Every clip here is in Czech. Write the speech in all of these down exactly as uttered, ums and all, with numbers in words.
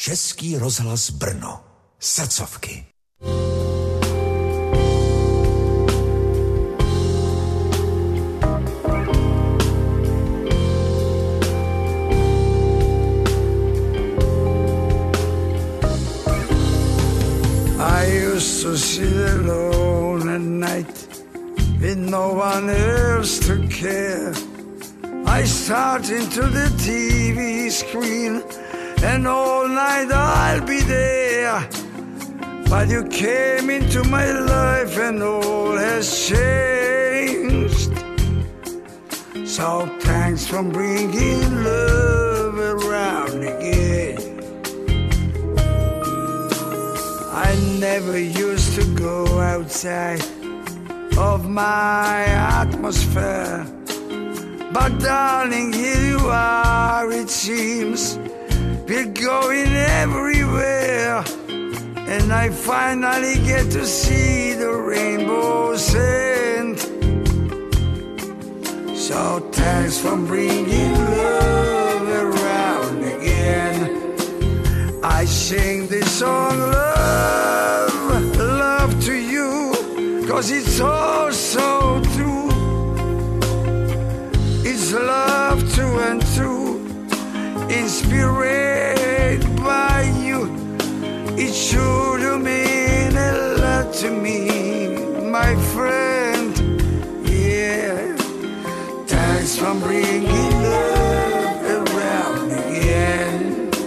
Český rozhlas Brno. Srdcovky. I used to sit alone at night with no one else to care. I stared into the T V screen and all night I'll be there. But you came into my life and all has changed. So thanks for bringing love around again. I never used to go outside of my atmosphere, but darling, here you are, it seems. We're going everywhere, and I finally get to see the rainbow's end. So thanks for bringing love around again. I sing this song, love, love to you, 'cause it's all so true. It's love true and true, inspired by you. It should mean a lot to me, my friend. Yeah, thanks for bringing love around again.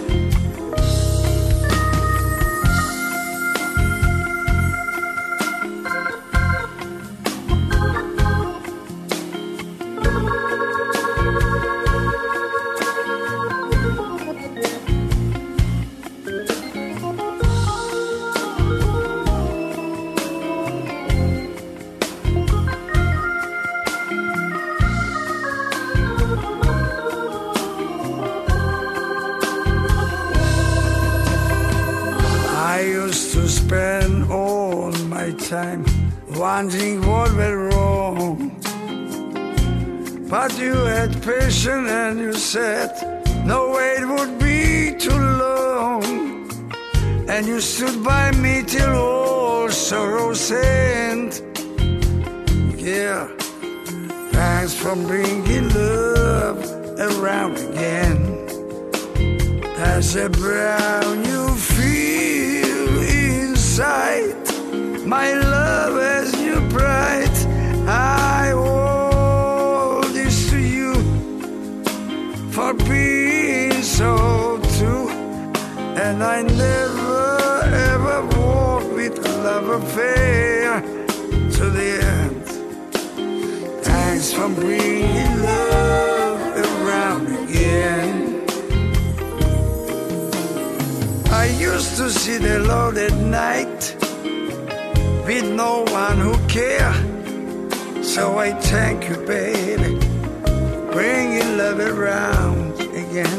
Spend all my time wondering what went wrong, but you had patience and you said no wait would be too long, and you stood by me till all sorrows end. Yeah, thanks for bringing love around again. There's a brown you feel inside, my love has new pride. I owe this to you for being so true, and I never ever walk with love affair to the end. Thanks for bringing love around again. I used to sit alone at night with no one who cared. So I thank you, baby, bringing love around again.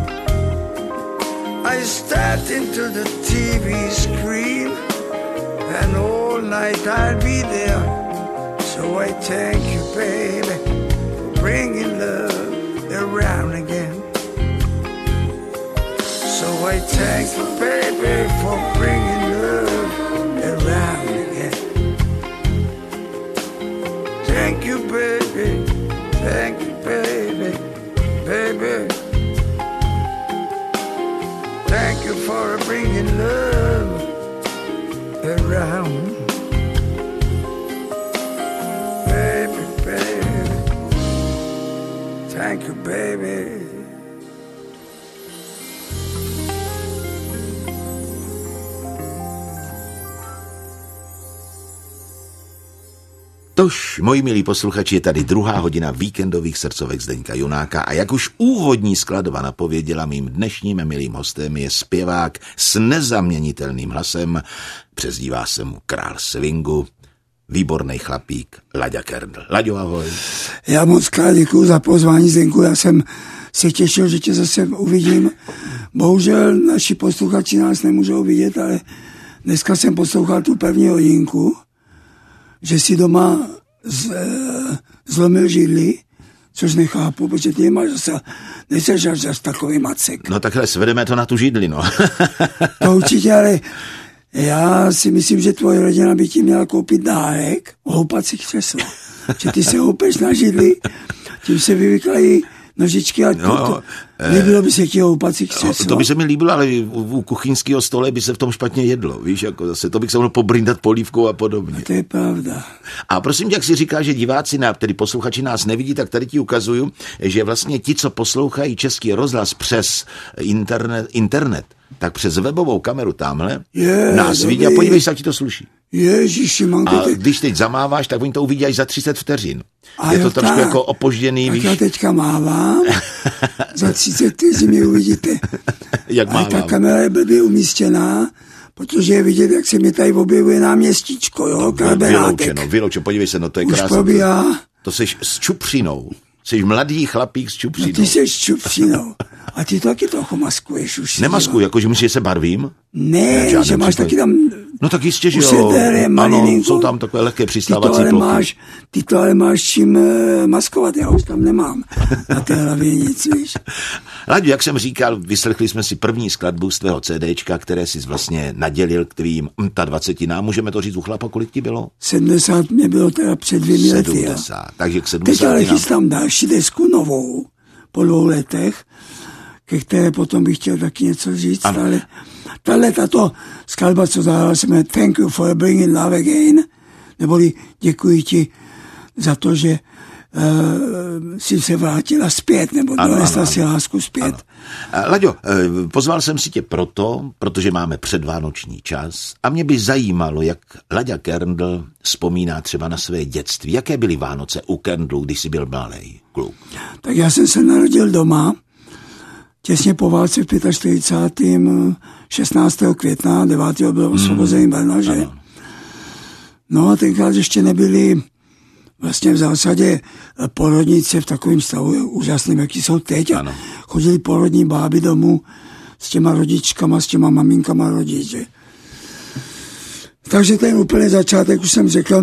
I stepped into the T V screen, and all night I'll be there. So I thank you, baby, for bringing love around again. So I thank you, baby, for bringing love around again. Thank you, baby, thank you, baby, baby. Thank you for bringing love around. Baby, baby, thank you, baby. Tož, moji milí posluchači, je tady druhá hodina víkendových srdcovek Zdeňka Junáka a jak už úvodní skladba napověděla, mým dnešním milým hostem je zpěvák s nezaměnitelným hlasem, přezdívá se mu Král swingu, výborný chlapík Laďa Kerndl. Laďo, ahoj. Já moc krát děkuju za pozvání, Zdenku, já jsem se těšil, že tě zase uvidím. Bohužel naši posluchači nás nemůžou vidět, ale dneska jsem poslouchal tu první hodinku, že si doma z, zlomil židli, Což nechápu, protože ty máš zase, nejseš až zase takový macek. No takhle svedeme to na tu židli, no. To určitě, ale já si myslím, že tvoje rodina by ti měla koupit dárek, houpací křeslo. Že ty se houpeš na židli, tím se vyvyklají nožičky a no, to, líbilo by se ti houpací křeslo. To by se mi líbilo, ale u kuchyňského stole by se v tom špatně jedlo, víš, jako zase, to bych se mohl pobrindat polívkou a podobně. A to je pravda. A prosím tě, jak si říká, že diváci, na, tedy posluchači nás nevidí, tak tady ti ukazuju, že vlastně ti, co poslouchají Český rozhlas přes internet, internet tak přes webovou kameru tamhle je, nás vidí a podívej se, jak ti to sluší. Ježiši, manko, a te... když teď zamáváš, tak oni to uvidí až za třicet vteřin. A je to jo, trošku tak. jako opožděný, tak víš. Já teďka mávám, za třicet vteřin mi uvidíte. Jak ale ta kamera je blbě umístěná, protože je vidět, jak se mi tady objevuje náměstíčko, jo, Karbenátek. Vyloučeno, vyloučeno, podívej se, no to je už krásné. probíhá. To seš s čupřinou. Jsi mladý chlapík s čupřinou. No ty seš s čupřinou. A ty to taky trochu maskuješ už. Nemaskuju, jakože myslíš, že se barvím? Ne, že máš případě. taky tam... No tak jistě, že jo. Ano, jsou tam takové lehké přistávací ty to plochy. Máš, ty to ale máš čím uh, maskovat, já už tam nemám na té hlavě nic, víš. Laďo, jak jsem říkal, vyslechli jsme si první skladbu z tvého CDčka, které jsi vlastně nadělil k tvým dvaceti. Můžeme to říct u chlapa, kolik ti bylo? sedmdesát mě bylo teda před dvěmi lety. sedmdesát, takže k sedmdesáti. Teď ale chystám další desku novou, po dvou letech, ke které potom bych chtěl taky něco říct, ano. ale tahle tato skladba, co zahrál, se jmenuje Thank you for bringing love again, neboli děkuji ti za to, že uh, si se vrátila zpět, nebo donesla si lásku zpět. Ano. Laďo, pozval jsem si tě proto, protože máme předvánoční čas a mě by zajímalo, jak Laďa Kerndl vzpomíná třeba na své dětství. Jaké byly Vánoce u Kerndlu, když jsi byl malej kluk? Tak já jsem se narodil doma, těsně po válce v čtyřicátého pátého šestnáctého května, devátého bylo osvobozený mm. Brno, že? Ano. No a tenkrát ještě nebyly vlastně v zásadě porodnice v takovém stavu úžasným, jaký jsou teď. A chodili porodní báby domů s těma rodičkama, s těma maminkama rodiče. Takže ten úplný začátek, už jsem řekl,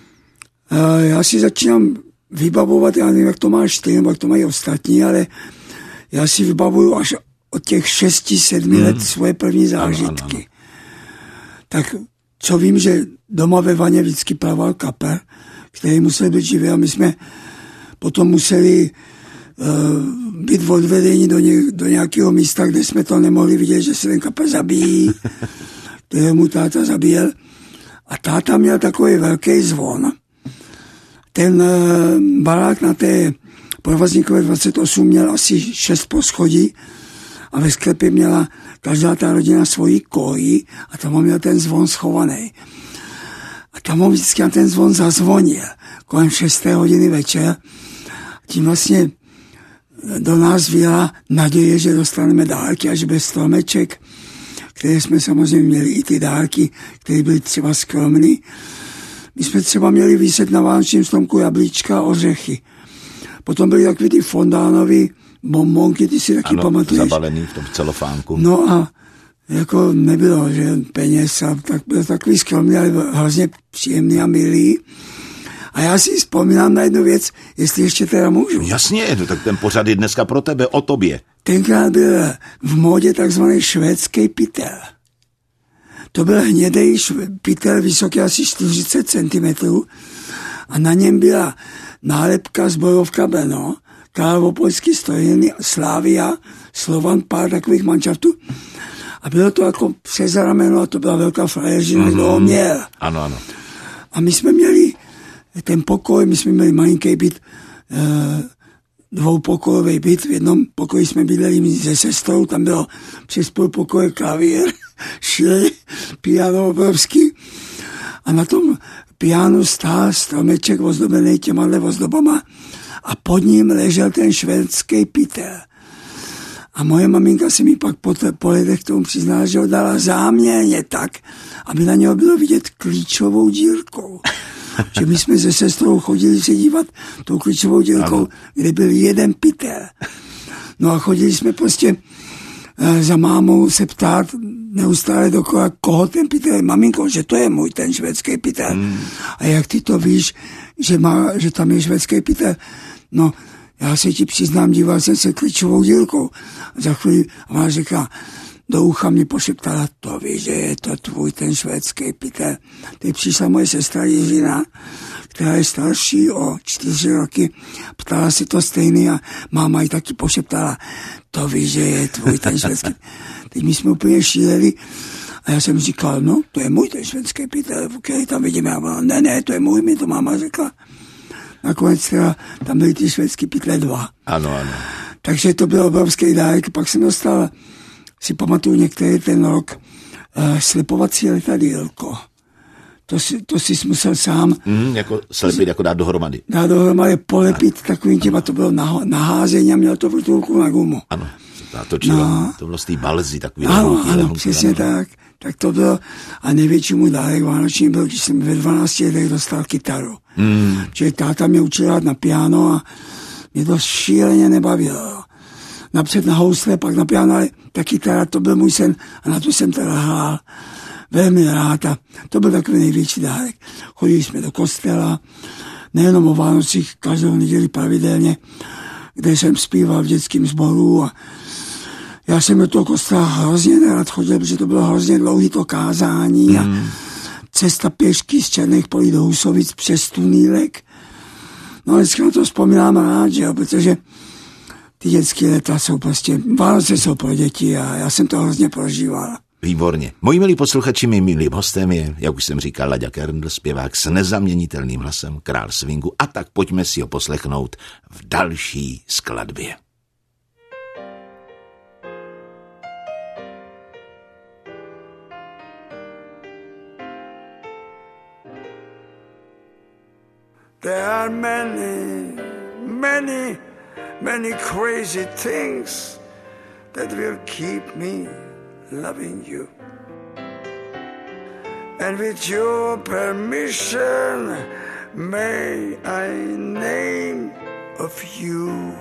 já si začínám vybavovat, já nevím, jak to máš ty, nebo jak to mají ostatní, ale já si vybavuju až od těch šesti, sedmi hmm. let svoje první zážitky. Ano, ano, ano. Tak co vím, že doma ve vaně vždycky plaval kapr, který musel být živý a my jsme potom museli uh, být odvedeni do, ně, do nějakého místa, kde jsme to nemohli vidět, že se ten kapr zabíjí, který mu táta zabíjel. A táta měl takový velký zvon. Ten uh, barák na té Provazníkové dvacet osm měl asi šest poschodí a ve sklepě měla každá ta rodina svoji koji a tam měl ten zvon schovaný. A tam on vždycky ten zvon zazvonil kolem šesté hodiny večer. Tím vlastně do nás vyjela naděje, že dostaneme dárky až bez stromeček, které jsme samozřejmě měli i ty dárky, které byly třeba skromný. My jsme třeba měli výset na vánočním stromku jablíčka a ořechy. Potom byly takový ty fondánový bombonky, ty si taky ano, pamatuješ. Zabalený v tom celofánku. No a jako nebylo, že peněz a tak byl takový skromný, ale hrozně příjemný a milý. A já si vzpomínám na jednu věc, jestli ještě teda můžu. Jasně, no, tak ten pořad je dneska pro tebe, o tobě. Tenkrát byl v módě takzvaný švédský pytel. To byl hnědej pytel, vysoký asi čtyřicet centimetrů a na něm byla nálepka Zbrojovka Brno, Královopolský strojírny, Slavia, Slovan, pár takových manšaftů. A bylo to jako přes rameno a to byla velká frajeřina, mm-hmm. kdo ho měl. Ano, ano. A my jsme měli ten pokoj, my jsme měli malinký byt, e, dvoupokojový byt, v jednom pokoji jsme bydleli se sestrou, tam bylo přes půl pokoje klavír, šily, piano obrovský a na tom pianu stál stromeček ozdobený těmahle ozdobama a pod ním ležel ten švédský pytel. A moje maminka se mi pak po, te, po letech k tomu přiznala, že ho dala záměrně tak, aby na něho bylo vidět klíčovou dírkou. Že my jsme se sestrou chodili se dívat tou klíčovou dírkou, ano. kde byl jeden pytel. No a chodili jsme prostě e, za mámou se ptát neustále dokola, koho ten pytel je. Maminko, že to je můj ten švédský pytel. Hmm. A jak ty to víš, že, má, že tam je švédský pytel? No, já se ti přiznám, díval jsem se klíčovou dílkou. A za chvíli ona řekla, do ucha mě pošeptala, to víš, že je to tvůj ten švédský pytel. Teď přišla moje sestra Jiřina, která je starší o čtyři roky, ptala se to stejný a máma ji taky pošeptala, to víš, že je tvůj ten švédský. Teď my jsme úplně šíleli a já jsem říkal, no, to je můj ten švédský pytel, který tam vidíme. A ona, ne, ne, to je můj, mi to máma řekla. Nakonec teda tam byly ty švédský pytle dva. Ano, ano. Takže to byl obrovský dárek. Pak jsem dostal, si pamatuju některý ten rok, uh, slipovací letadýlko. To si, to si musel sám... Mm, jako slepit, jako dát dohromady. Dát dohromady, polepit a takovým těma, to bylo naho, naházení a mělo to vrtulku na gumu. Ano, točilo, no, to bylo z té balzy, takový ano, lehounký, ano, lehounký, přesně ano. tak. Tak to bylo, a největší můj dárek vánoční byl, když jsem ve dvanácti letech dostal kytaru. Mm. Čili táta mě učil hrát na piano a mě to šíleně nebavilo. Napřed na housle, pak na piano, ale ta kytara, to byl můj sen a na to jsem teda hrál velmi rád a to byl takový největší dárek. Chodili jsme do kostela, nejenom o Vánocích, každou neděli pravidelně, kde jsem zpíval v dětském sboru a já jsem do toho kostela hrozně nerad chodil, protože to bylo hrozně dlouhý to kázání a mm. cesta pěšky z Černých polí do Husovic přes Tunílek. No dneska na to vzpomínám rád, že jo, protože ty dětské léta jsou prostě, Vánoce jsou pro děti a já jsem to hrozně prožíval. Výborně. Moji milí posluchači, mým milým hostem je, jak už jsem říkal, Láďa Kerndl, zpěvák s nezaměnitelným hlasem, král swingu, a tak pojďme si ho poslechnout v další skladbě. There are many, many, many crazy things that will keep me loving you. And with your permission, may I name of you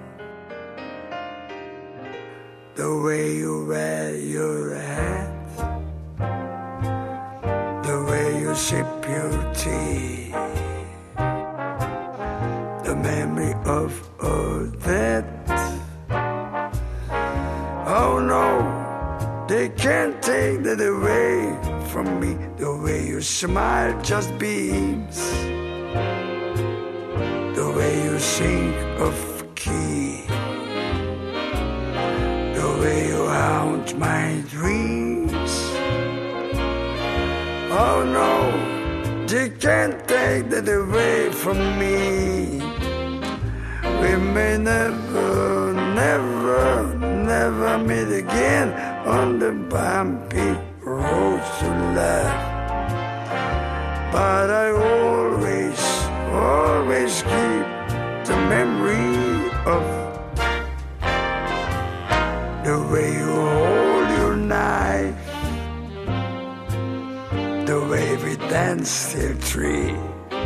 the way you wear your hat, the way you sip your tea, the memory of all that. Oh no, they can't take that away from me. The way you smile just beams, the way you sing off key, the way you haunt my dreams. Oh no, they can't take that away from me. We may never, never, never meet again on the bumpy road to love. But I always, always keep the memory of the way you hold your knife, the way we dance till three,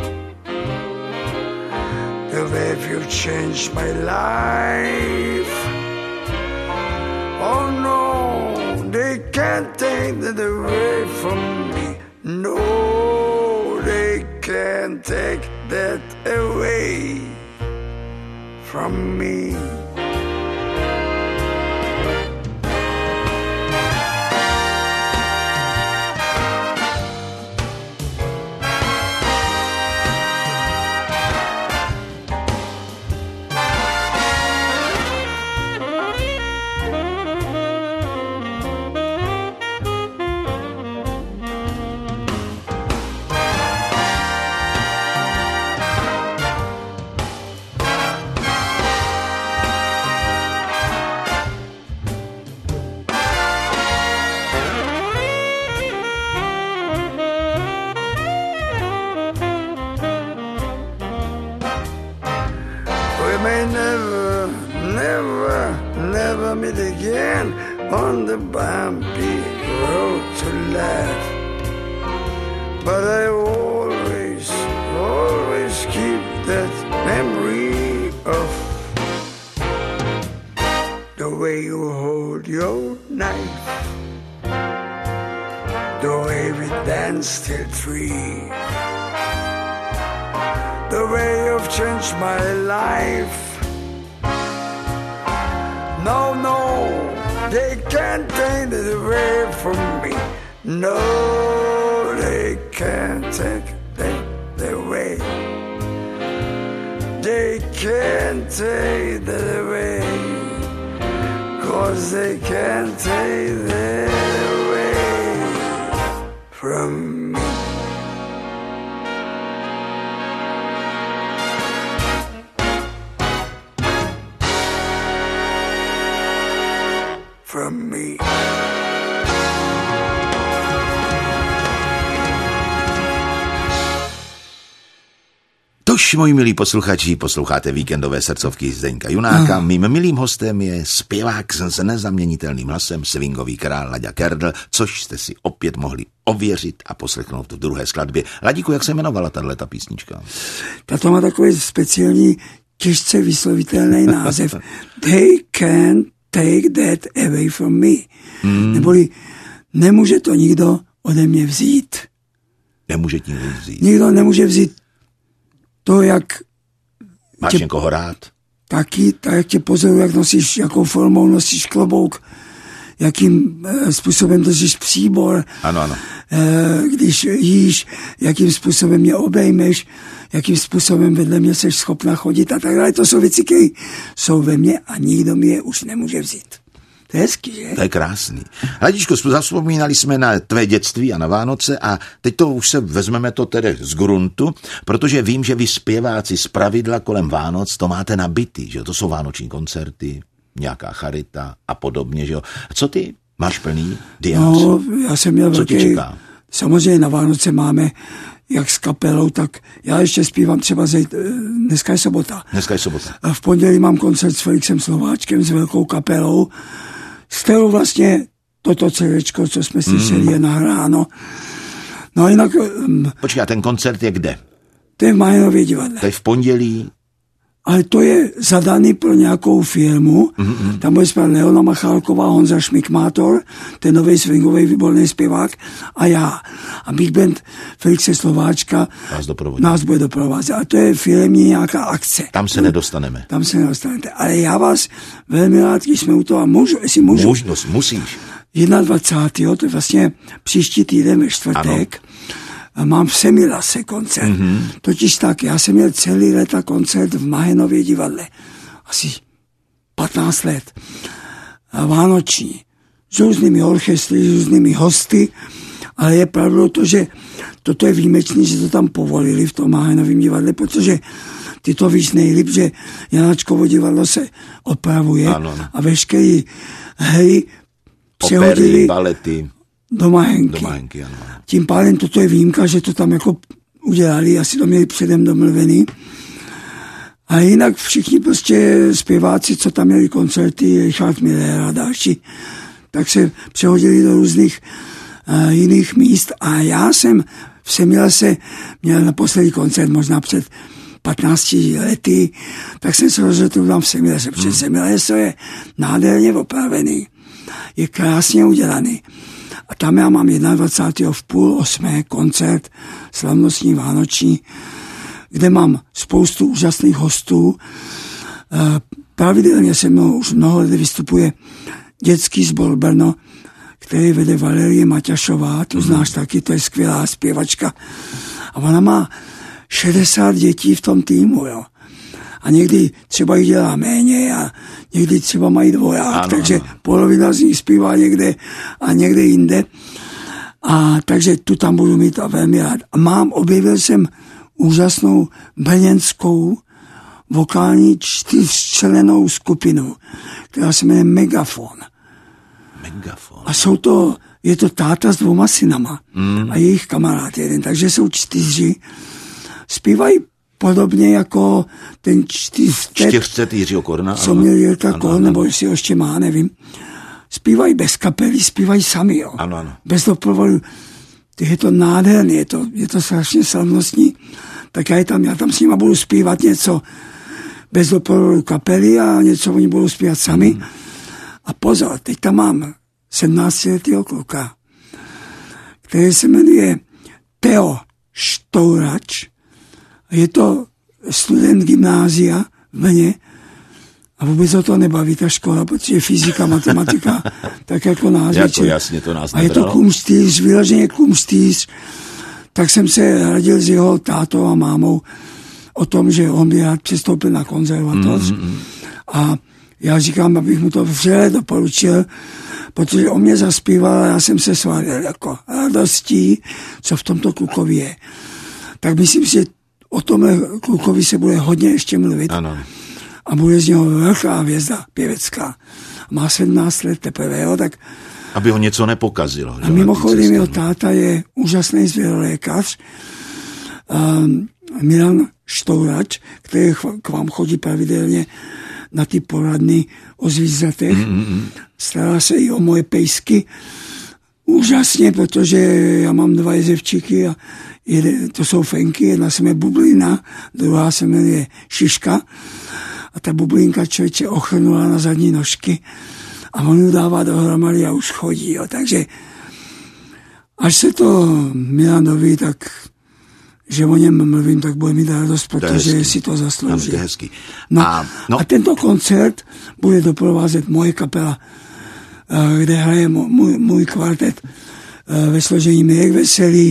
the way you've changed my life. Oh no, they can't take that away from me. No, they can't take that away from me. On the bumpy road to life, but I always, always keep that memory of the way you hold your knife, the way we dance till three, the way you've changed my life. No, no, they can't take it away from me. No, they can't take it away. They can't take it away. 'Cause they can't take it away from me. From me. Tož, moji milí posluchači, posloucháte víkendové srdcovky Zdeňka Junáka. Mým milým hostem je zpěvák s nezaměnitelným hlasem, swingový král Laďa Kerdl, což jste si opět mohli ověřit a poslechnout v druhé skladbě. Ladíku, jak se jmenovala tato písnička? Tato má takový speciální, těžce vyslovitelný název. They can't take that away from me. Hmm. Neboli nemůže to nikdo ode mě vzít. Nemůže ti nikdo vzít. Nikdo nemůže vzít to, jak... Máš tě, někoho rád? Taky, tak jak tě pozoruju, jak nosíš, jakou formou nosíš klobouk, jakým e, způsobem držíš příbor. Ano, ano. E, když jíš, jakým způsobem mě obejmeš, jakým způsobem vedle mě seš schopna chodit a tak dále. To jsou věci, které jsou ve mně a nikdo mi je už nemůže vzít. To je hezky, že? To je krásný. Hladičko, zavzpomínali jsme na tvé dětství a na Vánoce a teď to už se vezmeme to tedy z gruntu, protože vím, že vy zpěváci z pravidla kolem Vánoc to máte nabitý, že to jsou vánoční koncerty, nějaká charita a podobně, že jo. Co ty? Máš plný diář? No, já jsem měl Co velký... tě čeká? Samozřejmě na Vánoce máme jak s kapelou, tak já ještě zpívám třeba zejt, dneska je sobota. Dneska je sobota. A v pondělí mám koncert s Felixem Slováčkem, s velkou kapelou, s kterou vlastně toto celečko, co jsme slyšeli, mm. je nahráno. No a jinak... Počkej, a ten koncert je kde? To je v Majenově divadle. To je v pondělí? Ale to je zadaný pro nějakou firmu. Mm-hmm. Tam bude zpívat Leona Machálková, Honza Šmikmátor, ten nový swingový výborný zpěvák a já. A Big Band Felixe Slováčka nás, nás bude doprovázet. A to je firmní nějaká akce. Tam se nedostaneme. Tam se nedostanete. Ale já vás velmi rád, když jsme u toho, a můžu, jestli můžu. Možnost, musíš. dvacátého to je vlastně příští týden ve čtvrtek. Ano. Mám v Semilase koncert. Mm-hmm. Totiž tak, já jsem měl celý léta koncert v Mahenově divadle. Asi patnáct let. A vánoční. S různými orchestry, s různými hosty. Ale je pravdou to, že toto je výjimečný, že to tam povolili v tom Mahenovém divadle, protože ty to víš nejlíp, že Janáčkovo divadlo se opravuje ano. a veškeré hry přehodili... Opery, balety... Do Mahenky. Do Mahenky, ano. Tím pádem toto je výjimka, že to tam jako udělali, asi to měli předem domluvený. A jinak všichni prostě zpěváci, co tam měli koncerty, Richard Miller a další, tak se přehodili do různých uh, jiných míst. A já jsem v Semilase měl naposledy koncert možná před patnácti lety, tak jsem se rozhodl tam v Semilase, protože hmm. Semilase je nádherně opravený, je krásně udělaný. A tam já mám dvacátého prvního v půl osmé koncert slavnostní vánoční, kde mám spoustu úžasných hostů. Pravidelně se mnou už mnoho let vystupuje dětský sbor Brno, který vede Valerie Maťašová, tu znáš taky, to je skvělá zpěvačka. A ona má šedesát dětí v tom týmu, jo. A někdy třeba jich dělá méně a někdy třeba mají dvoják, ano, takže ano. polovina z nich zpívá někde a někde jinde. A takže tu tam budu mít a velmi rád. A mám, objevil jsem úžasnou brněnskou vokální čtyřčlennou skupinu, která se jmenuje Megafon. Megafon. A jsou to, je to táta s dvouma synama mm. a jejich kamarád jeden, takže jsou čtyři. Zpívají podobně jako ten čtyřcet, čtyřcet Jiřího Korna, co měl Jirka Korn, nebo jestli ho ještě má, nevím. Zpívají bez kapely, zpívají sami, jo. Ano, ano. Bez doprovodu. Je to nádherné, je to, je to strašně slavnostní. Tak já tam, já tam s nima budu zpívat něco bez doprovodu kapely a něco oni budou zpívat sami. Mm. A pozor, teď tam mám sedmnáctiletého kluka, který se jmenuje Teo Štourač. Je to student gymnázia v Brně A vůbec o to nebaví ta škola, protože fyzika, matematika, tak jako nás. Jako jasně, to nás a je to kumštýř, vyloženě kumštýř. Tak jsem se radil s jeho tátou a mámou o tom, že on by rád přestoupil na konzervatoř. Mm-hmm. A já říkám, abych mu to vřele doporučil, protože on mě zaspíval a já jsem se svalil jako radostí, co v tomto klukovi je. Tak myslím si, že o tomhle klukovi se bude hodně ještě mluvit. Ano. A bude z něho velká hvězda pěvecká. Má sedmnáct let teprve, jo, tak... Aby ho něco nepokazilo. A mimochodem jeho táta je úžasný zvěrolékař, um, Milan Štourač, který k vám chodí pravidelně na ty poradny o zvířatech. Mm-hmm. Stará se i o moje pejsky. Úžasně, protože já mám dva jezevčíky a jede, to jsou fenky, jedna se jmenuje Bublina, druhá se jmenuje Šiška. A ta bublinka člověče ochrnula na zadní nožky a on ji dává dohromady a už chodí. Jo. Takže až se to Milan doví, tak že o něm mluvím, tak bude mít radost, protože si to zaslouží. To je hezký. No, a, no. a tento koncert bude doprovázet moje kapela, kde hraje můj, můj kvartet ve složení Mirek Veselý,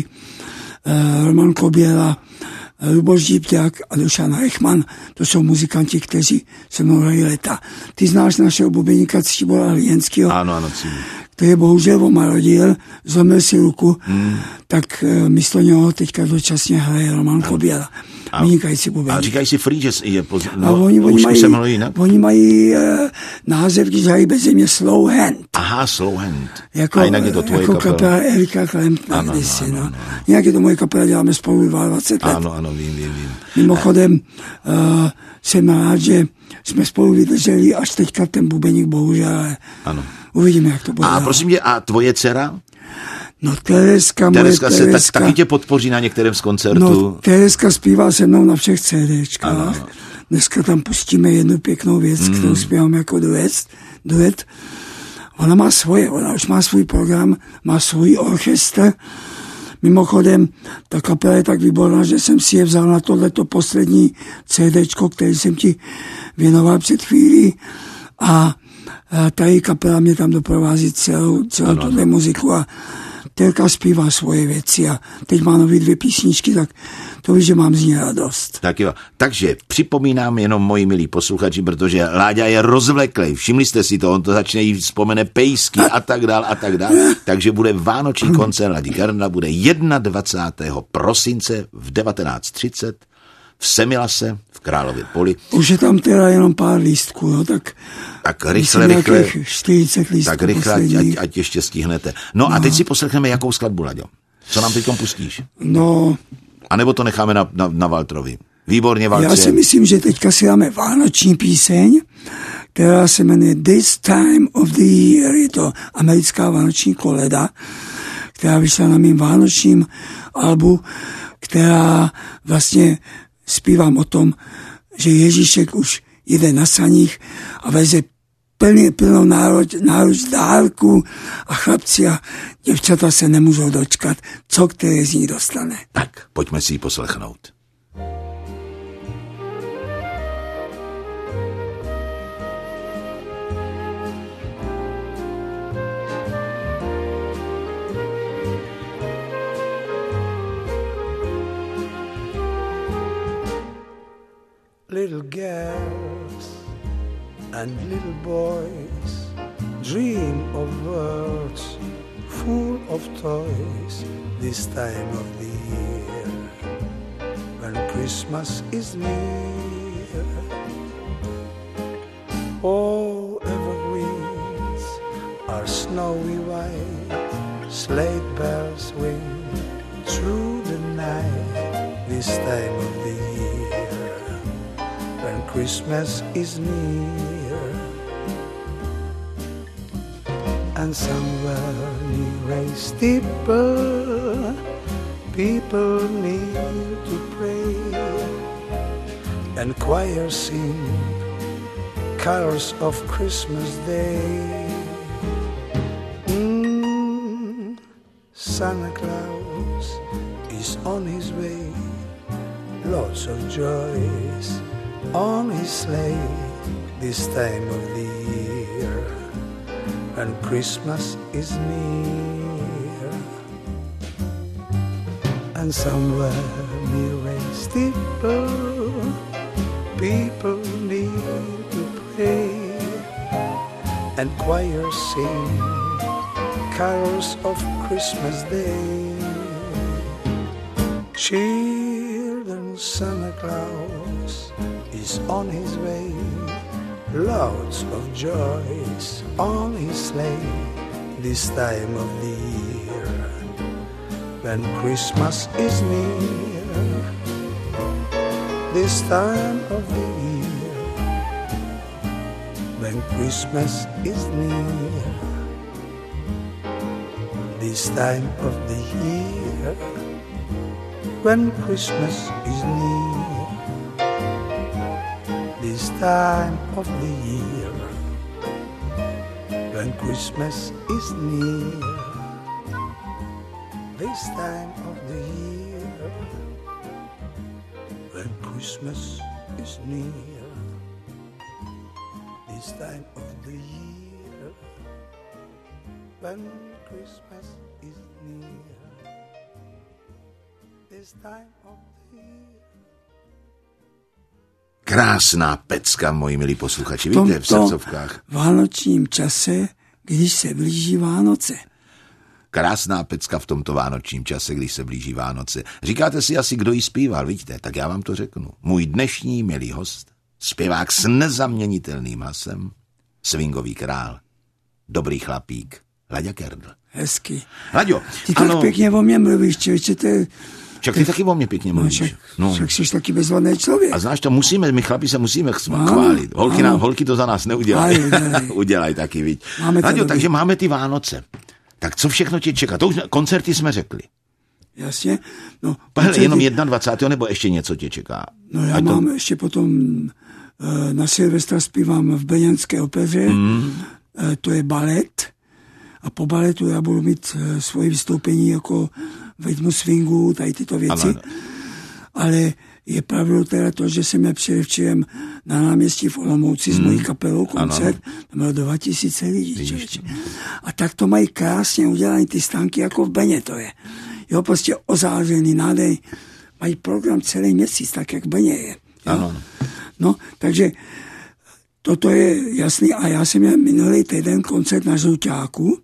Roman Koběla, Luboš Dípťák a Dušan Reichman. To jsou muzikanti, kteří se mnou hrají leta. Ty znáš našeho bubeníka Ctibora Hlijenského, ano, ano, který bohužel omarodil, zlomil si ruku, hmm. tak místo něho teďka dočasně hraje Roman Koběla. Vynikající bubeník. A říkají si free, že je poz... no, a oni, oni už mají, se mluví jinak? Oni mají uh, název, když hrají bez země Slow Hand. Aha, Slow Hand. Jako, a jinak je to tvoje jako kapela. kapela Erika Klempna kdysi. Ano, no. ano, ano. Jinak je to moje kapela, děláme spolu dvacet let. Ano, ano, vím, vím, vím. Mimochodem uh, jsem rád, že jsme spolu vydrželi až teďka ten bubeník, bohužel, ale ano. Uvidíme, jak to bude. A prosím tě, a tvoje dcera? No Tereska, Tereska moje se Tereska. Tak, taky tě podpoří na některém z koncertů. No, Tereska zpívá se mnou na všech CDčkách. Dneska tam pustíme jednu pěknou věc, mm. kterou zpívám jako duet, duet. Ona má svoje, ona už má svůj program, má svůj orchestr. Mimochodem, ta kapela je tak výborná, že jsem si je vzal na tohleto poslední CDčko, který jsem ti věnoval před chvílí. A ta její kapela mě tam doprovází celou, celou tuhle muziku a Terka zpívá svoje věci a teď má nový dvě písničky, tak to víš, že mám z ní radost. Tak jo, takže připomínám jenom moji milí posluchači, protože Láďa je rozvleklej, všimli jste si to, on to začne jí vzpomene pejsky a tak dál a tak dál, takže bude vánoční koncert Ladi Garna, bude dvacátého prvního prosince v devatenáct třicet v Semilase, v Králově Poli. Už je tam teda jenom pár lístků, no, tak... Tak rychle, rychle, čtyřicet lístků tak rychle, ať, ať ještě stihnete. No, no a teď si poslechneme, jakou skladbu, Laďo. Co nám teďkom pustíš? No... A nebo to necháme na, na, na Waltrovi. Výborně, Waltře. Já si myslím, že teďka si dáme vánoční píseň, která se jmenuje This Time of the Year. Je to americká vánoční koleda, která vyšla na mým vánočním albu, která vlastně zpívám o tom, že Ježíšek už jede na saních a veze plný, plnou náruč, náruč dárku a chlapci a děvčata se nemůžou dočkat, co které z nich dostane. Tak, pojďme si ji poslechnout. Little girls and little boys dream of worlds full of toys this time of the year when Christmas is near. All evergreens are snowy white, sleigh bells ring through the night this time of the year when Christmas is near. And somewhere near a steeple people kneel to pray, and choirs sing carols of Christmas Day. Mm, Santa Claus is on his way, lots of joys on his sleigh, this time of the year, when Christmas is near. And somewhere near a steeple, people need to pray, and choirs sing carols of Christmas Day. Children, Santa Claus is on his way, loads of joys on his sleigh, this time of the year, when Christmas is near. This time of the year, when Christmas is near. This time of the year, when Christmas is near. This time of the year, when Christmas is near. This time of the year, when Christmas is near. This time of the year, when Christmas is near. This time of the year. Krásná pecka, moji milí posluchači, víte, v srdcovkách. V vánočním čase, když se blíží Vánoce. Krásná pecka v tomto vánočním čase, když se blíží Vánoce. Říkáte si asi, kdo ji zpíval, vidíte? Tak já vám to řeknu. Můj dnešní milý host, zpěvák s nezaměnitelným hlasem, swingový král, dobrý chlapík, Láďa Kerdl. Hezky. Láďo, ty tak ano, pěkně o mě mluvíš, člověče, to je... Však ty taky o mě pěkně mluvíš. No, však, no. však jsi taky bezvadný člověk. A znáš to, musíme, my chlapi se musíme chválit. Holky, nám, holky to za nás neudělají. Udělaj taky, viď. Láďo, takže máme ty Vánoce. Tak co všechno tě čeká? To už koncerty jsme řekli. Jasně. No, Hele, koncerty... jenom dvacátého prvního nebo ještě něco tě čeká? No já Ať mám to... ještě potom na Silvestra zpívám v Brněnské opeře. Mm. To je balet. A po baletu já budu mít svoje vystoupení jako v rytmu swingu, tady tyto věci. Ano. Ale je pravdou teda to, že jsem měl předevčírem na náměstí v Olomouci mm. s mojí kapelou koncert. Tam bylo dva tisíce lidí. A tak to mají krásně udělané ty stánky, jako v Brně to je. Jo, prostě ozářený, nádej. Mají program celý měsíc, tak jak v Brně je. Ano. No, takže toto je jasný. A já jsem měl minulý týden koncert na Žluťáku,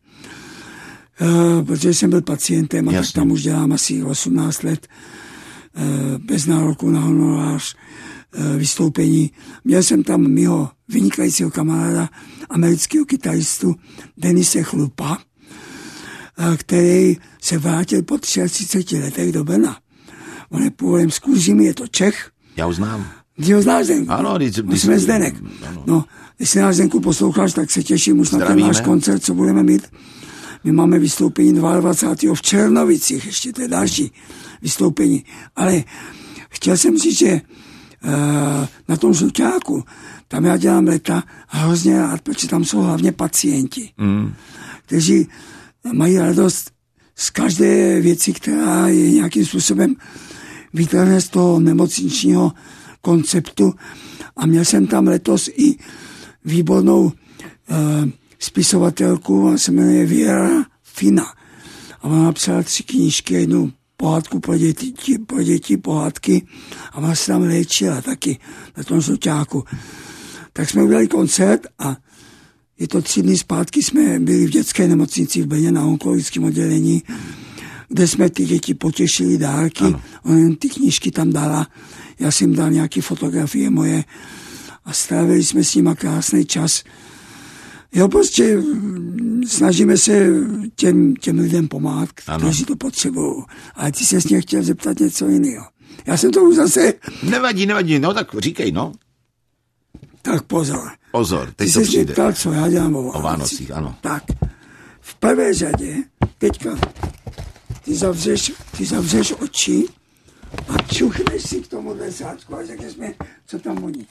Uh, protože jsem byl pacientem a tak tam už dělám asi osmnáct let uh, bez nároku na honorář uh, vystoupení. Měl jsem tam mýho vynikajícího kamaráda, amerického kytaristu Denise Chlupa, uh, který se vrátil po třiceti třech letech do Brna. On je původem z Kuřimy, je to Čech. Já ho znám. Ty ho znáš, Zdenku? Ano, když... My jsme Zdenek. Ano. No, jestli nás, Zdenku, posloucháš, tak se těším už Zdravíme. Na ten náš koncert, co budeme mít. My máme vystoupení dvacátého druhého v Černovicích, ještě to je další vystoupení. Ale chtěl jsem říct, že uh, na tom Žluťáku, tam já dělám leta hrozně rád, protože tam jsou hlavně pacienti, mm. kteří mají radost z každé věci, která je nějakým způsobem vytrhne z toho nemocničního konceptu. A měl jsem tam letos i výbornou uh, spisovatelku, ona se jmenuje Věra Fina. A ona napsala tři knížky, jednu pohádku pro děti, pro děti pohádky a ona se tam léčila taky na tom Žluťáku. Tak jsme udělali koncert a je to tři dny zpátky, jsme byli v dětské nemocnici v Brně na onkologickém oddělení, kde jsme ty děti potěšili dárky. Ano. Ona ty knížky tam dala, já jsem jim dal nějaké fotografie moje a strávili jsme s nima krásný čas. Jo, prostě snažíme se těm, těm lidem pomáhat, kteří to potřebují. Ale ty se s něj chtěl zeptat něco jiného. Já jsem to už zase... Nevadí, nevadí, no tak říkej, no. Tak pozor. Pozor, teď ty to přijde. Ty se ptal, co já dělám o Vánocích. O Vánocích, ano. Tak, v prvé řadě, teďka, ty zavřeš, ty zavřeš oči a čuchneš si k tomu desátku a řekneš mi, co tam voní.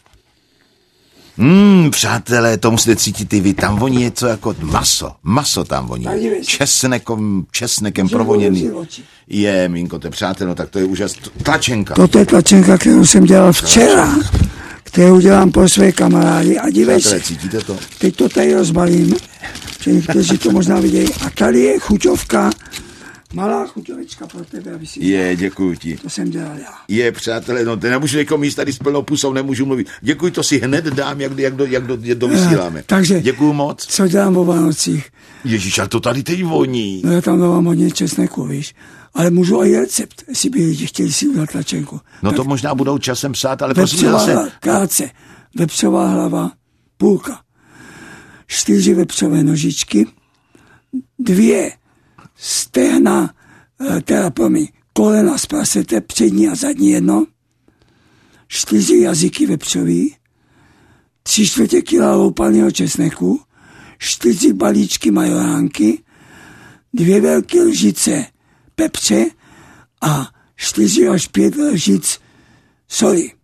Hmm, přátelé, to musíte cítit i vy. Tam voní něco jako maso. Maso tam voní. Česnekom, česnekem provoněný. Je, Minko, to je přátel, no tak to je úžas. Tlačenka. Toto je tlačenka, kterou jsem dělal včera. kterou dělám pro své kamarády. A dívej Přátelé, se, cítíte to? teď to tady rozbalím, že někteří to možná vidějí. A tady je chuťovka, malá chuťovečka pro tebe, aby si... Je, děkuji ti. To jsem dělal já. Je, přátelé, no, to nemůžu někomu jíst tady s plnou pusou, nemůžu mluvit. Děkuji, to si hned dám, jak, jak, do, jak do, do vysíláme. Takže, děkuji moc. Co dělám o Vánocích? Ježíš, a to tady teď voní. No já tam dávám hodně česneku, víš. Ale můžu i recept, jestli by lidi chtěli si udělat tlačenku. No tak to možná budou časem psát, ale prosím zase... zase... Krátce, vepřová hlava, půlka. Čtyři vepřové nožičky, dvě stehna, teda promiň, kolena z prasete, přední a zadní jedno, čtyři jazyky vepřový, tři čtvrtě kila loupaného česneku, čtyři balíčky majoránky, dvě velké lžice pepře a čtyři až pět lžic soli.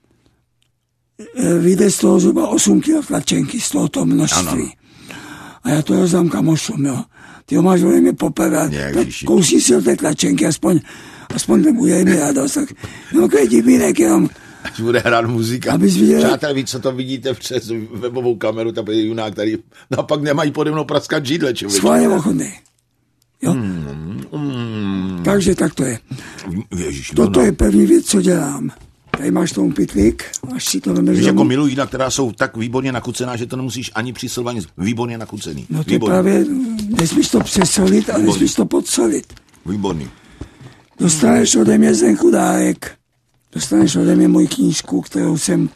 Vyjde z toho zhruba osm kilo tlačenky z tohoto množství. Ano. A já to rozdám kamošům, jo. Ty ho máš ode mě poprvé, tak kousí si od té tlačenky, aspoň, aspoň nebude mi radost. Tak, no kdy divínek jenom. Až bude hrát muzika. Abys viděl... Přátelé, víc, co to vidíte přes webovou kameru, tam je junák, tady, no a pak nemají pode mnou praskat židle, člověče. Schválně ochotný. Jo? Mm, mm. Takže tak to je. Ježiš, Toto no. je první věc, co dělám. Tady máš tomu pytlík, až si to vemeš. Víš, jako miluji jídla, která jsou tak výborně nakucená, že to nemusíš ani přisilovat nic. Výborně nakucený. No to je právě, nesmíš to přesolit a nesmíš to podsolit. Výborný. Dostaneš ode mě Zdenku dárek. Dostaneš ode mě moji knížku, kterou jsem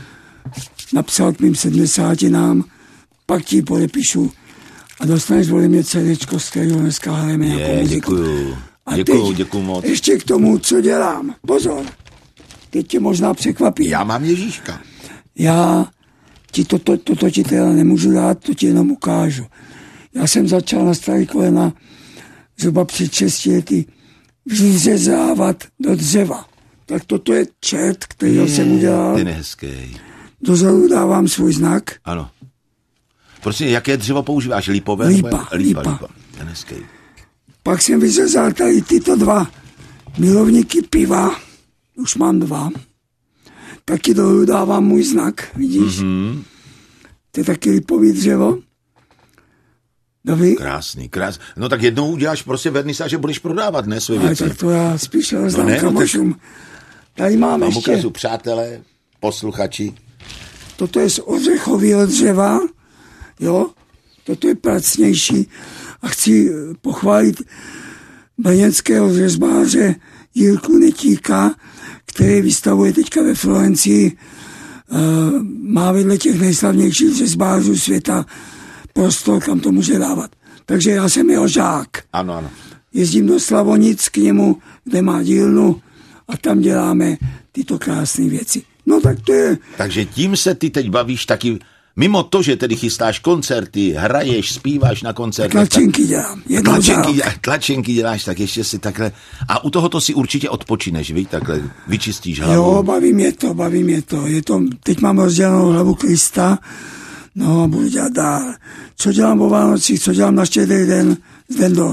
napsal k mým sedmdesátinám, pak ti ji podepíšu a dostaneš ode mě cédéčko, z kterého dneska hrajeme nějakou muziku. Děkuju. A děkuju, teď děkuju moc. ještě k tomu, co dělám. Pozor, teď tě možná překvapí. Já mám Ježíška. Já ti toto, toto ti teda nemůžu dát, to ti jenom ukážu. Já jsem začal na starý kolena zhruba před šesti lety vyřezávat do dřeva. Tak toto je čert, který jsem udělal. Ten je hezký. Dozadu dávám svůj znak. Ano. Prostě, jaké dřevo používáš? Lípové? Lípa, lípa. lípa. lípa. Ten hezký. Pak jsem vyřezal tady tyto dva milovníky piva. Už mám dva. Taky dolů dávám můj znak, vidíš? Mm-hmm. To je taky lipový dřevo. Dobrý? Krásný, krásný. No tak jednou uděláš prostě vernisáž, že budeš prodávat, ne své věci. Ale tak to já spíš rozdám no ne, kamošům. Tak... Tady mám, mám ještě... ukazu, přátelé, posluchači. Toto je z ořechového dřeva, jo? Toto je pracnější. A chci pochválit brněnského řezbáře Jirku Netíka, který vystavuje teďka ve Florencii. Uh, má vedle těch nejslavnějších řezbářů světa prostor, kam to může dávat. Takže já jsem jeho žák. Ano, ano. Jezdím do Slavonic k němu, kde má dílnu a tam děláme tyto krásné věci. No tak to je... Takže tím se ty teď bavíš taky, mimo to, že tedy chystáš koncerty, hraješ, zpíváš na koncertech. Tlačenky tak... dělám. Tlačenky, tlačenky děláš, tak ještě si takhle... A u tohoto si určitě odpočineš, víš, takhle vyčistíš hlavu. Jo, baví mě to, baví mě to. Je to teď mám rozdělenou hlavu Krista, no a budu dělat dál. Co dělám o Vánocích, co dělám na Štědrý den, den do...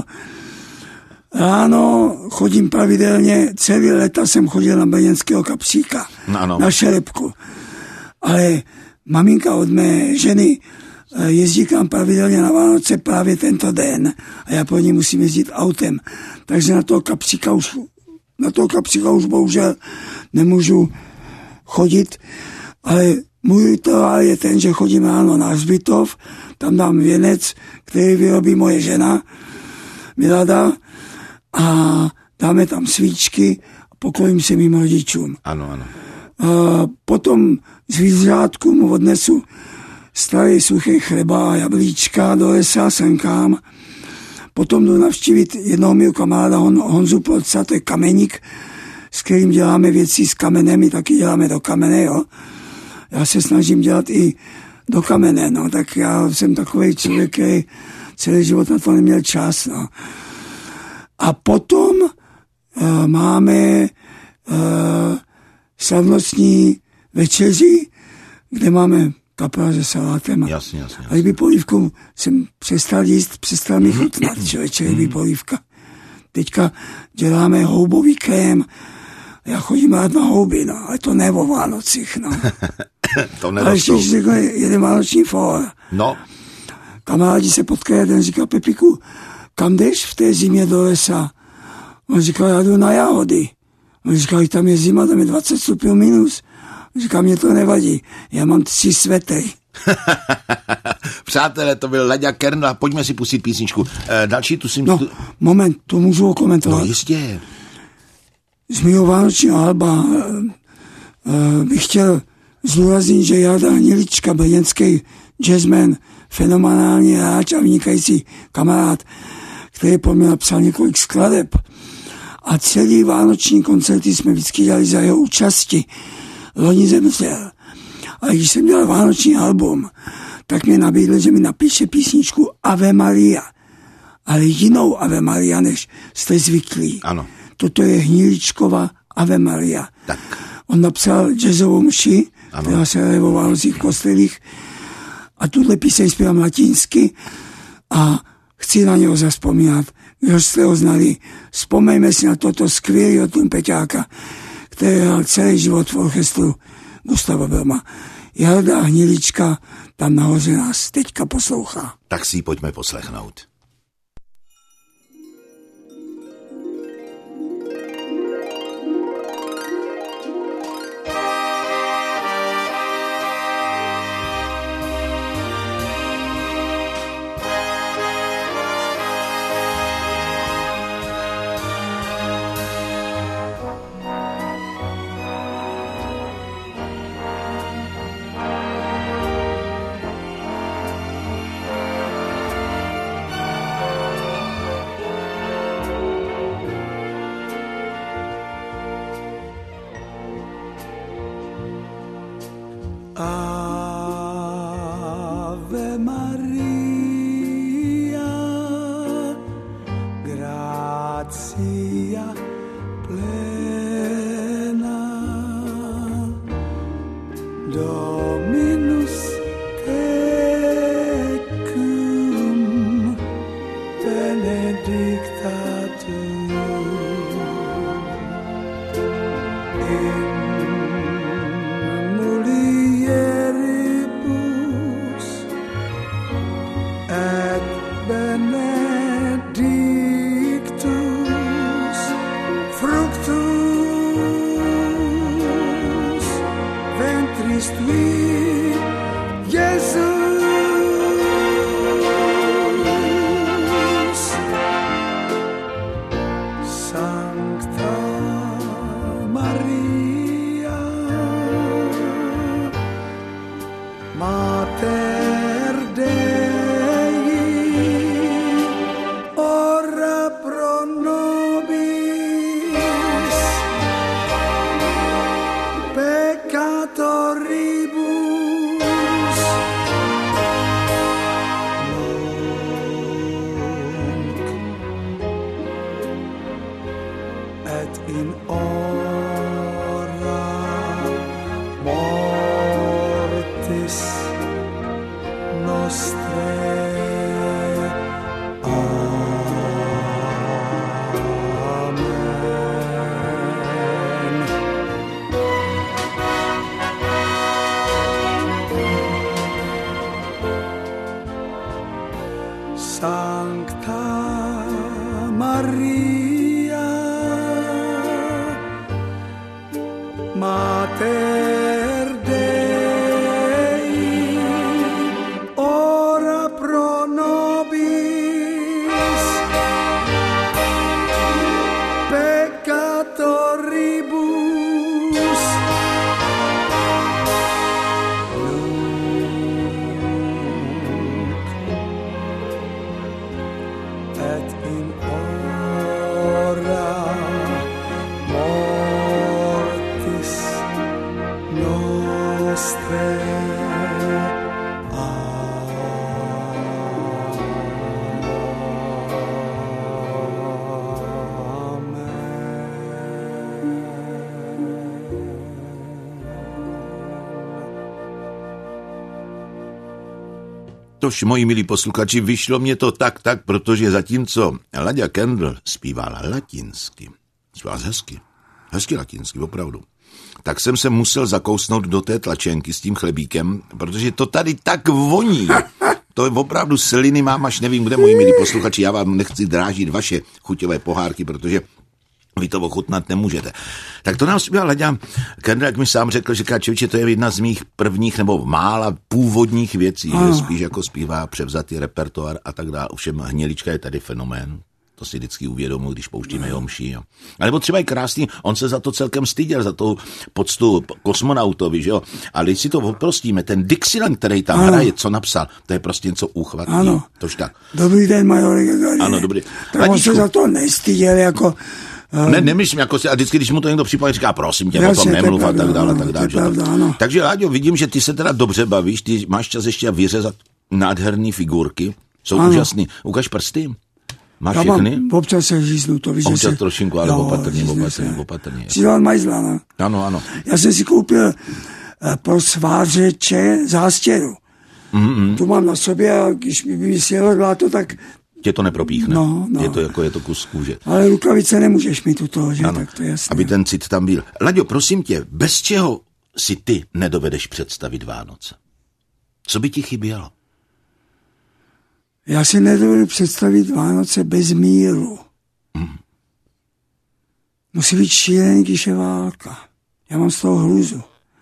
Ráno chodím pravidelně, celý léta jsem chodil na brněnského kapříka, no, na šerepku. Ale maminka od mé ženy jezdí kam pravidelně na Vánoce právě tento den a já pro ní musím jezdit autem. Takže na toho kapříka už, na toho kapříka už bohužel nemůžu chodit, ale můj rituál je ten, že chodím ráno na hřbitov, tam dám věnec, který vyrobí moje žena, Milada, a dáme tam svíčky a pokloním se mým rodičům. Ano, ano. A potom zvířátkům odnesu starý suchý chleba a jablíčka do lesa, senkám. Potom jdu navštívit jednoho mého kamaráda Hon, Honzu Plotca, to je kameník, s kterým děláme věci s kamenem, my taky děláme do kamene, jo. Já se snažím dělat i do kamene, no, tak já jsem takový člověk, který celý život na to neměl čas, no. A potom uh, máme uh, slavnostní večeři, kde máme kapra se salátem. Jasně, jasně. A ryby polívku jsem přestal jíst, přestal mi chutnat, člověče, ryby polívka. Teďka děláme houbový krém. Já chodím rád na houby, no, ale to ne o Vánocích, no. To ale ještě když řekne jeden vánoční for. No. Kamarádi se potkají, jeden říká, Pepiku, kam jdeš v té zimě do lesa? On říkal, já jdu na jahody. On říkal, tam je zima, tam je dvacet stupňů minus. On říkal, mě to nevadí, já mám tři svetry. Přátelé, to byl Laďa Kernl a pojďme si pustit písničku. E, další tu si... No, tu... moment, to můžu komentovat. No jistě. Z mého vánočního alba e, e, bych chtěl zdůraznit, že Jarda Hnilička, brněnský jazzman, fenomenální hráč a vynikající kamarád, který po mě napsal několik skladeb. A celý vánoční koncerty jsme vždycky dělali za jeho účasti. Loni zemřel. Ale když jsem dělal vánoční album, tak mě nabídl, že mi napíše písničku Ave Maria. Ale jinou Ave Maria, než jste zvyklí. Ano. Toto je Hniličkova Ave Maria. Tak. On napsal jazzovou mši, která se hraje vo Vánocích v kostelích. A tuhle píseň zpívám latinsky a chci na něho zazpomínat. Kdo jste ho znali, vzpomeňme si na toto skvělého trumpeťáka, který hrál celý život v orchestru Gustava Broma. Jarda Hnilička tam nahoře nás teďka poslouchá. Tak si ji pojďme poslechnout. Ave Maria, gratia plena, Dominus tecum, benedicta tu in mulieribus et benedictus fructus ventris tui, Jesus. Sancta Maria, Mater Dei, ora pro nobis peccatoribus, nunc et in hora mortis nostrae. Amen. Sancta Maria, Mater Dei, ora pro nobis peccatoribus, nunc et in hora mortis nostrae. Tož, moji milí posluchači, vyšlo mě to tak, tak, protože zatímco Laďa Kernl zpíval latinsky, zpíval hezky, hezky latinsky, opravdu, tak jsem se musel zakousnout do té tlačenky s tím chlebíkem, protože to tady tak voní. To je opravdu sliny mám, až nevím, kde, moji milí posluchači, já vám nechci drážit vaše chuťové pohárky, protože vy to ochutnat nemůžete. Tak to nám zpíval Laďa Kerndl, jak mi sám řekl, že Káčeviče, to je jedna z mých prvních nebo mála původních věcí, že spíš jako zpívá převzatý repertoár a tak dále. Ovšem Hnilička je tady fenomén. To si vždycky uvědomuji, když pouštíme jeho mší. Jo. A nebo třeba i krásný, on se za to celkem styděl, za tu poctu kosmonautovi, že jo. Ale když si to oprostíme, ten Dixieland, který tam ano. hraje, co napsal, to je prostě něco úchvatného. Ano. Tož tak. Dobrý den, majore Gagarin. Ano, dobrý. Tak on se za to nestyděl, jako... Um, ne, nemyslím, jako si, a vždycky, když mu to někdo připomíná, říká, prosím tě, o tom nemluv a tak dále, a tak dále. Takže, Láďo, vidím, že ty se teda dobře bavíš, ty máš čas ještě vyřezat nádherný figurky, jsou ano. úžasný. Ukaž prsty. Máš všechny? Občas se žíznu to, víš, občas že se... trošinku, ale jo, opatrně, opatrně, opatrně. Přidal majzla, no. Ano, ano. Já jsem si koupil uh, pro svářeče zástěru. Mm-hmm. Tu mám na sobě a když mi vysělo dláto, tak... Tě to nepropíchne. No, no. Je to jako je to kus kůže. Ale rukavice nemůžeš mít u toho, že? Ano, tak to je jasné. aby ten cit tam byl. Laďo, prosím tě, bez čeho si ty nedovedeš představit Vánoce? Co by ti chybělo? Já si nedovedu představit Vánoce bez míru. Mm. Musí být šílený, když je válka. Já mám z toho hluzu.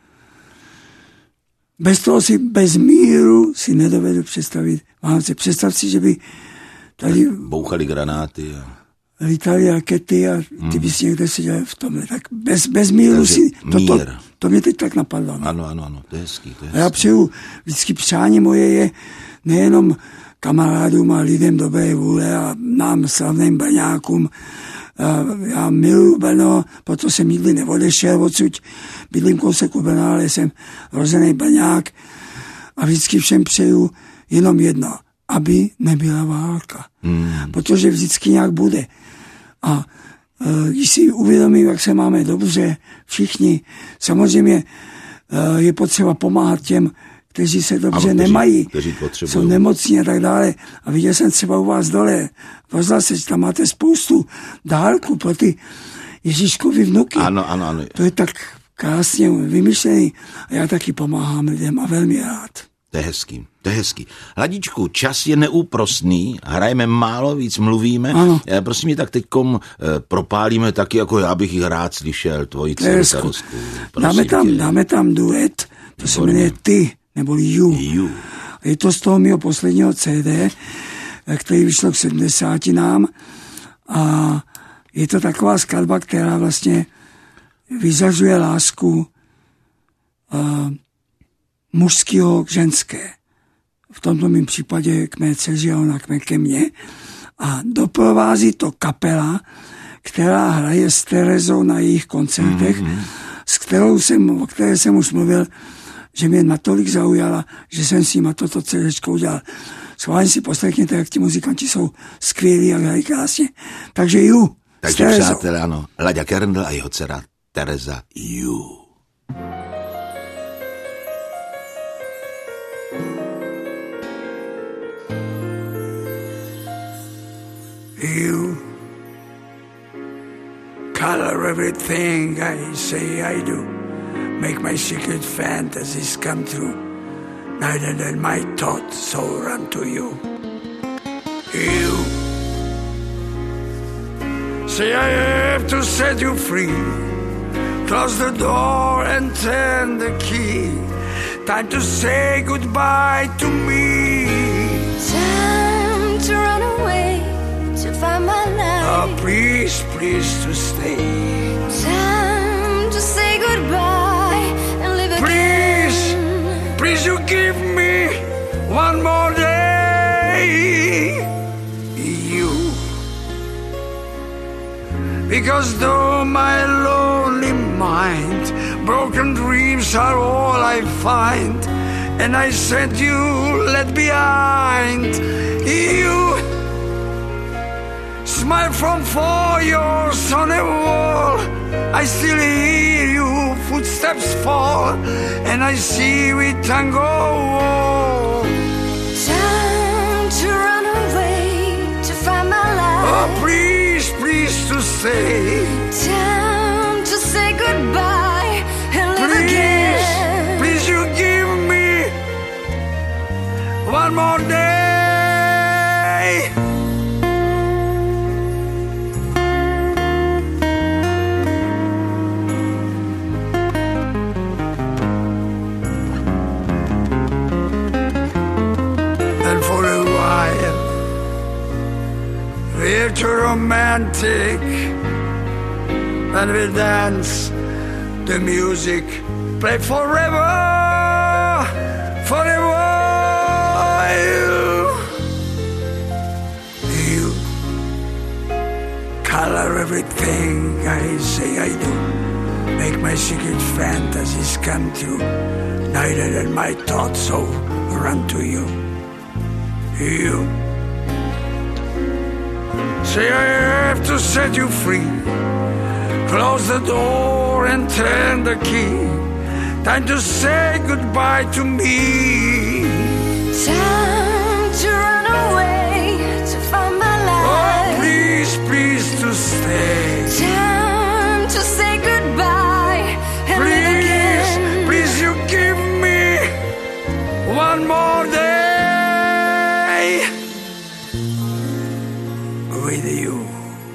Bez toho si, bez míru si nedovedu představit Vánoce. Představ si, že by tady... Bouchaly granáty. A... Lítali rakety a ty bys mm. někde seděl v tomhle. Tak bez, bez míru takže si... To, mír. to, to mě teď tak napadlo. No. Ano, ano, ano, to je hezký, to je hezký. A já přeju, vždycky přání moje je nejenom kamarádům a lidem dobré vůle a nám slavným Brňákům. Já miluji Brno, proto jsem nikdy neodešel odsud. Bydlím kousek u Brna, ale jsem rozený Brňák a vždycky všem přeju jenom jedno, aby nebyla válka. Hmm. Protože vždycky nějak bude. A když si uvědomím, jak se máme dobře všichni, samozřejmě je potřeba pomáhat těm, kteří se dobře ano, kteří, nemají, kteří jsou nemocní a tak dále. A viděl jsem třeba u vás dole, pozdrav, tam máte spoustu dárků pro ty Ježíškovy vnuky. Ano, ano, ano. To je tak krásně vymyšlený. A já taky pomáhám lidem a velmi rád. To je hezký, to je hezký. Hladičku, čas je neúprosný, hrajeme málo, víc mluvíme. Ano. Prosím mě, tak teďkom eh, propálíme taky, jako já bych jich rád slyšel, tvoji dceru Terezku. Dáme tam, dáme tam duet, to se jmenuje Ty, neboli You. You. Je to z toho mého posledního C D, který vyšlo k sedmdesátinám a je to taková skladba, která vlastně vyzařuje lásku uh, mužského k ženské. V tomto mém případě k mé dceři a ona ke mně. A doprovází to kapela, která hraje s Terezou na jejich koncertech, mm-hmm. s kterou jsem, o které jsem už mluvil, že mě natolik zaujala, že jsem s nima toto CDčko udělal. Schválně si poslechněte, jak ti muzikanti jsou skvělí a hrají krásně. Takže You. Takže přátelé, ano, Laďa Kerndl a jeho dcera Tereza You. You color everything I say I do, make my secret fantasies come true, neither than my thoughts so run to you. You say I have to set you free, close the door and turn the key, time to say goodbye to me. Time to run away, to find my life. Oh, please, please to stay. Time to say goodbye and live please, again. Please, you give me one more day. You, because though my lonely mind, broken dreams are all I find, and I said you left behind. You smile from four years on a wall, I still hear you footsteps fall, and I see we tango walk. Time to run away, to find my life. Oh, please, please to stay. Time to say goodbye romantic, and we dance. The music play forever, forever. You color everything I say I do, make my secret fantasies come true. Night and my thoughts so run to you. You say I have to set you free. Close the door and turn the key. Time to say goodbye to me. Time to run away, to find my life. Oh, please, please to stay. Time to say goodbye and live Please, again. please you give me one more day with you.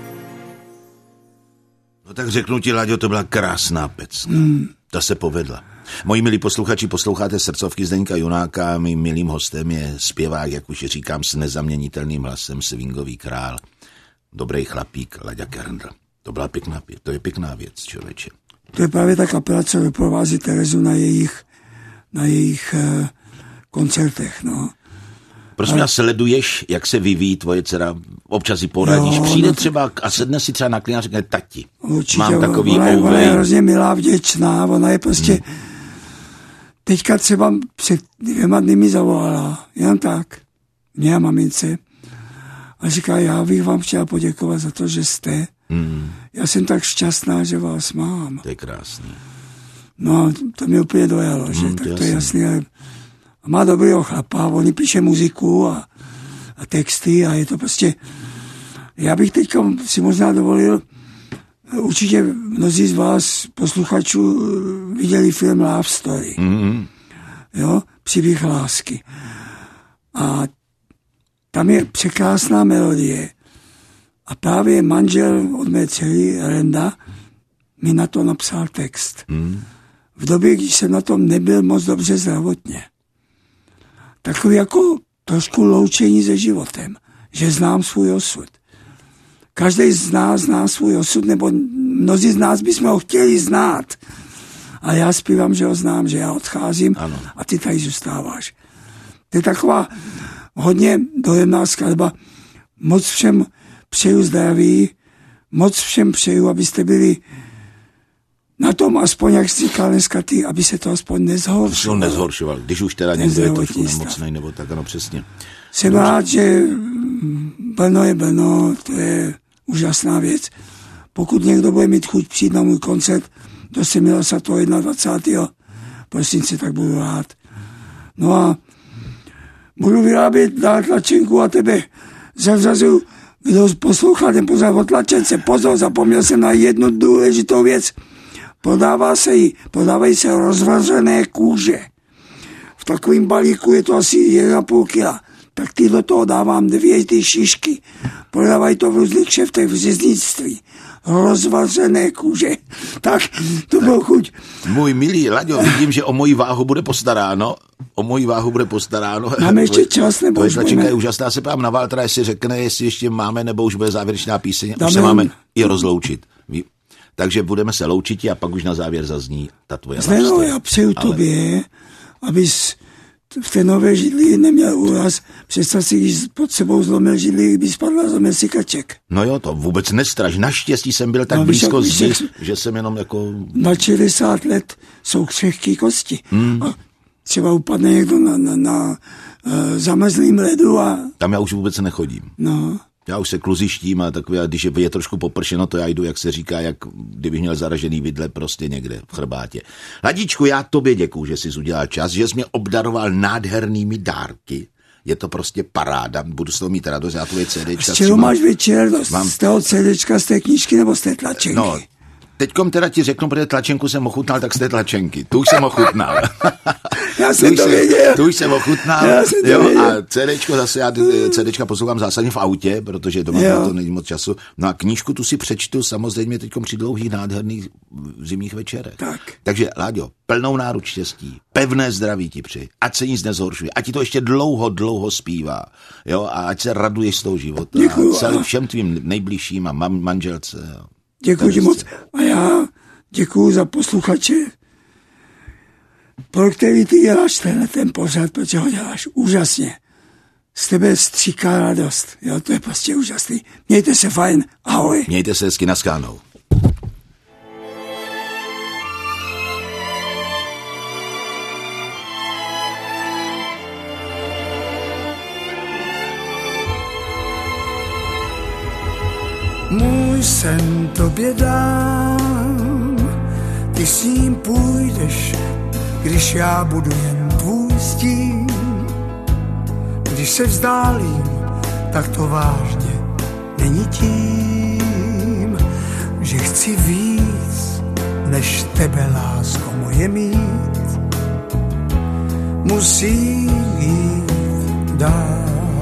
No tak řeknu ti, Láďo, to byla krásná pecka. Mm. Ta se povedla. Moji milí posluchači, posloucháte srdcovky Zdeňka Junáka a mým milým hostem je zpěvák, jak už říkám, s nezaměnitelným hlasem, swingový král. Dobrý chlapík, Láďa Kerndl. To byla pěkná, to je pěkná věc, člověče. To je právě ta kapela, co doprovází Terezu na jejich, na jejich uh, koncertech, no. Prosím, ale... sleduješ, jak se vyvíjí tvoje dcera? Občas si poradíš, jo, přijde no, třeba a sedne si třeba na klín a řekne, tati, určitě, mám takový ona, ouvej. Ona je hrozně milá, vděčná, ona je prostě, hmm. teďka třeba před dvěma dny mi zavolala, jen tak, mě a mamince, a říká, já bych vám chtěla poděkovat za to, že jste. Hmm. Já jsem tak šťastná, že vás mám. To je krásný. No, to mě úplně dojalo, hmm, že? Tak to, to je jasný, ale má dobrýho chlapa, on píše muziku a, a texty a je to prostě... Já bych teď si možná dovolil, určitě mnozí z vás posluchačů viděli film Love Story. Mm-hmm. Jo? Příběh lásky. A tam je překrásná melodie. A právě manžel od mé dcery, Renda, mi na to napsal text. Mm. V době, když jsem na tom nebyl moc dobře zdravotně. Takový jako trošku loučení se životem, že znám svůj osud. Každý z nás zná svůj osud, nebo mnozí z nás bychom ho chtěli znát. A já zpívám, že ho znám, že já odcházím, ano. A ty tady zůstáváš. To je taková hodně dojemná skladba. Moc všem přeju zdraví, moc všem přeju, abyste byli na tom aspoň, jak jsi říkal dneska ty, aby se to aspoň nezhoršoval. No, nezhoršoval, když už teda někdo je trošku nemocnej, nebo tak, ano, přesně. Jsem Dobře. rád, že Brno je Brno, to je úžasná věc. Pokud někdo bude mít chuť přijít na můj koncert do Semilosa toho dvacátého prvního prosince, tak budu rád. No a budu vyrábět dál tlačenku a tebe zařazuju, kdo poslouchá ten pozor od tlačence. Pozor, zapomněl jsem na jednu důležitou věc. Prodává se jí, prodávají se rozvařené kůže. V takovém balíku je to asi jedna a půl kila. Tak ty do toho dávám dvě ty šišky. Prodávají to v různých kšeftech v řeznictví. Rozvařené kůže. Tak, to bylo chuť. Můj milý Laďo, vidím, že o moji váhu bude postaráno. O moji váhu bude postaráno. Máme ještě čas, nebo už budeme? Je úžasná. Se pám na Valtra, jestli řekne, jestli ještě máme, nebo už bude závěrečná píseň. Už se máme i rozloučit. Takže budeme se loučit a pak už na závěr zazní ta tvoje Zdeno, lásky. já přeju Ale... tobě, abys v té nové židli neměl úraz. Představ si, když pod sebou zlomil židli, kdyby spadla, zlomil si kaček. No jo, to vůbec nestraž. Naštěstí jsem byl tak no, blízko zdi, že jsem jenom jako... Na šedesát let jsou křehký kosti. Hmm. A třeba upadne někdo na, na, na uh, zamrzlým ledu a... Tam já už vůbec nechodím. No... Já už se kluzištím a takové, a když je, je trošku popršeno, to já jdu, jak se říká, jak kdybych měl zaražený vidle prostě někde v chrbátě. Ladičku, já tobě děkuju, že jsi udělal čas, že jsi mě obdaroval nádhernými dárky. Je to prostě paráda, budu z toho mít radost, já tvoje CDčka... Z čeho máš větší radost? Mám... Z toho CDčka, z té knížky nebo z té tlačenky? No, teďkom teda ti řeknu, protože tlačenku jsem ochutnal, tak z té tlačenky. Tu už jsem ochutnal. Já jsem to věděl. Tu už jsem ochutnal. Já jsem to jo, věděl. a CDčko zase, já CDčka poslouchám zásadně v autě, protože doma to není moc času. No a knížku tu si přečtu samozřejmě teďkom při dlouhých, nádherných zimních večerech. Tak. Takže, Láďo, plnou náruč štěstí, pevné zdraví ti při, ať se nic nezhoršuje, ať ti to ještě dlouho, dlouho zpívá, jo, a ať se raduješ z toho života. Děkuju. A celým všem tvým nejbližším a mam, manželce. Jo. Děkuji ti moc. A já děkuju za posluchače, pro který ty děláš tenhle ten pořad, protože ho děláš úžasně. Z tebe stříká radost. Jo, to je prostě úžasný. Mějte se fajn. Ahoj. Mějte se hezky, naschánou. Můj sen tobě dám, ty s ním půjdeš, když já budu jen tvůj stín. Když se vzdálím, tak to vážně není tím, že chci víc, než tebe, lásko moje mít. Musím jít dál.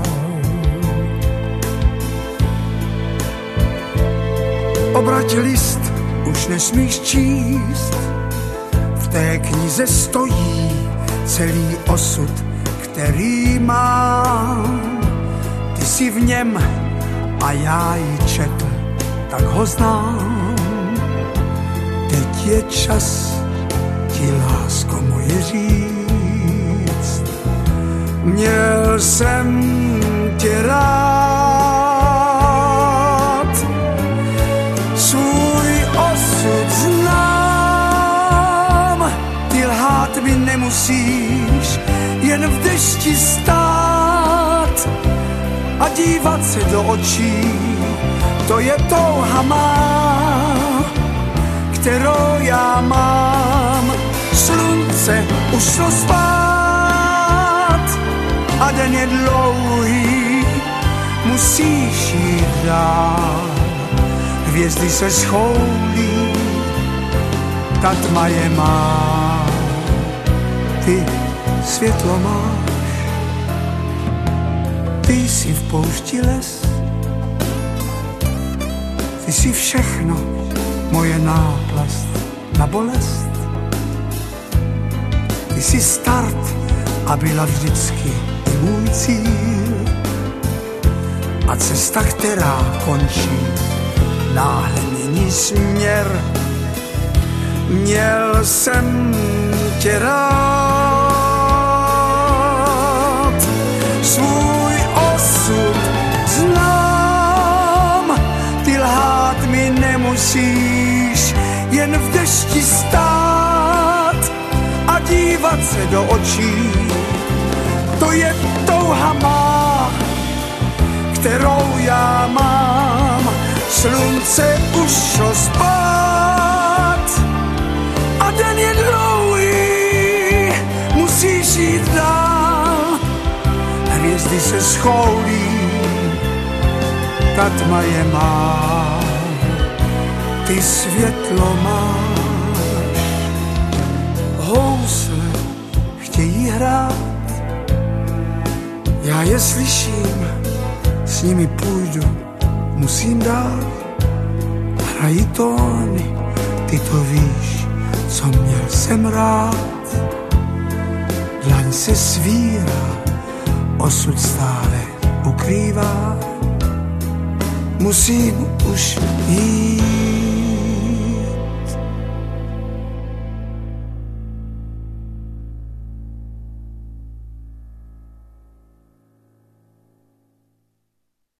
Obrať list, už nesmíš číst, v té knize stojí celý osud, který mám. Ty jsi v něm a já ji četl, tak ho znám. Teď je čas ti, lásko moje, říct, měl jsem tě rád, svůj osud znám, ty lhát mi nemusíš, jen v dešti stát a dívat se do očí, to je touha má, kterou já mám. Slunce už šlo spát a den je dlouhý, musíš jít dál. Hvězdy se schoulí, ta tma je má, ty světlo máš. Ty jsi v poušti les, ty jsi všechno, moje náplast na bolest. Ty jsi start a byla vždycky i můj cíl. A cesta, která končí, náhle mění směr. Měl jsem tě rád, svůj osud znám, ty lhát mi nemusíš, jen v dešti stát a dívat se do očí, to je touha má, kterou já mám. Slunce už šlo spát a den je dlouhý, musíš jít dál. Hvězdy se schoulí, ta tma je má, ty světlo máš. Housle chtějí hrát, já je slyším, s nimi půjdu, musím dál. Hrají tóny, ty to víš, co měl jsem rád. Dlaň se svírá, osud stále ukrývá. Musím už jít